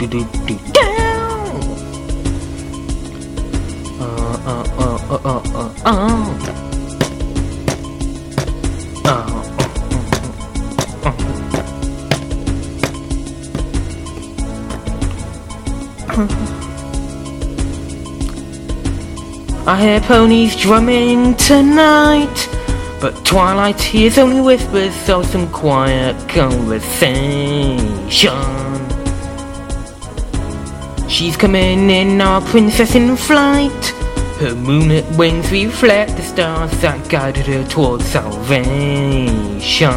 I hear ponies drumming tonight, but Twilight hears only whispers of some quiet conversation. She's coming in, our princess in flight. Her moonlit wings reflect the stars that guided her towards salvation.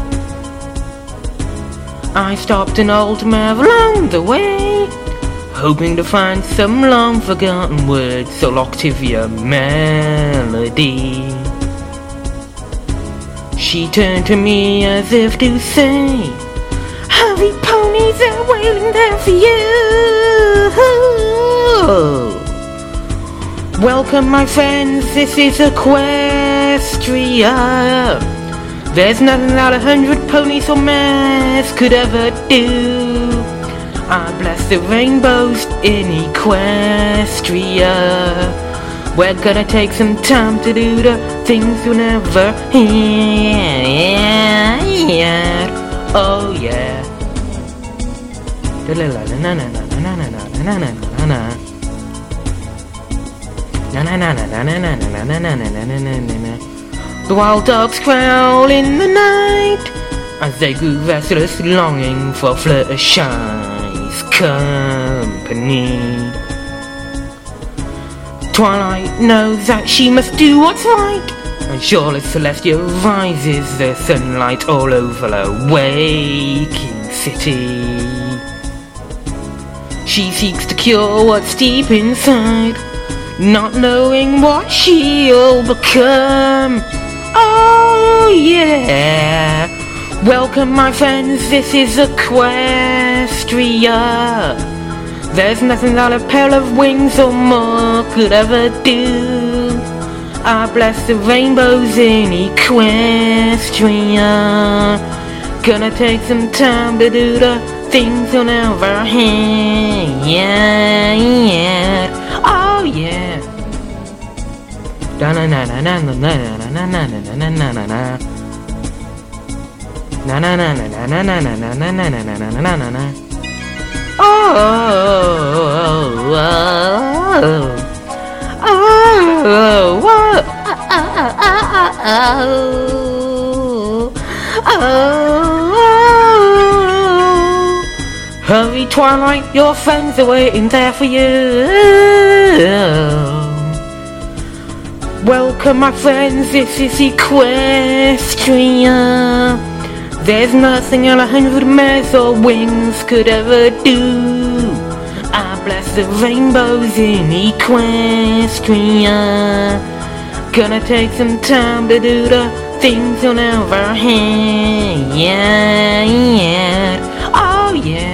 I stopped an old mare along the way, hoping to find some long-forgotten words or Octavia melody. She turned to me as if to say, "Hurry, ponies, they're waiting there for you." Welcome, my friends, this is Equestria. There's nothing that 100 ponies or mares could ever do. I bless the rainbows in Equestria. We're gonna take some time to do the things you never heard. Oh yeah. The wild dogs growl in the night as they grew restless, longing for Fluttershy's company. Twilight knows that she must do what's right, and sure as Celestia rises, there's sunlight all over the waking city. She seeks to cure what's deep inside, not knowing what she'll become. Oh yeah! Welcome, my friends, this is Equestria. There's nothing that a pair of wings or more could ever do. I bless the rainbows in Equestria. Gonna take some time to do the things you'll never hear. Oh yeah. Da na na na na na na na na na na na na na na. Na na na na na na na na na na na na na na na. Oh, oh, hurry, Twilight, your friends are waiting there for you. Welcome, my friends, this is Equestria. There's nothing 100 mares or wings could ever do. I bless the rainbows in Equestria. Gonna take some time to do the things you'll never hear. Oh yeah.